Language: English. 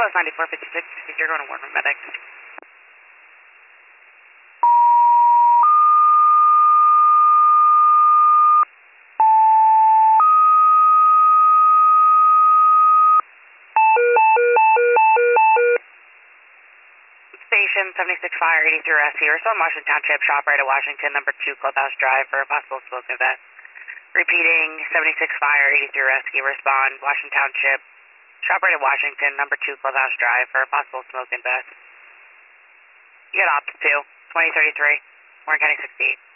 BLS 9456, if you're going to Warren Medics. Station 76 Fire 83 Rescue. We're still in Washington Township, shop right at Washington, number 2 Clubhouse Drive for a possible smoke event. Repeating, 76 Fire 83 Rescue. Respond, Washington Township, shop right at Washington, number 2 Clubhouse Drive for a possible smoke event. You got opt 2, 2033, Warren County 68.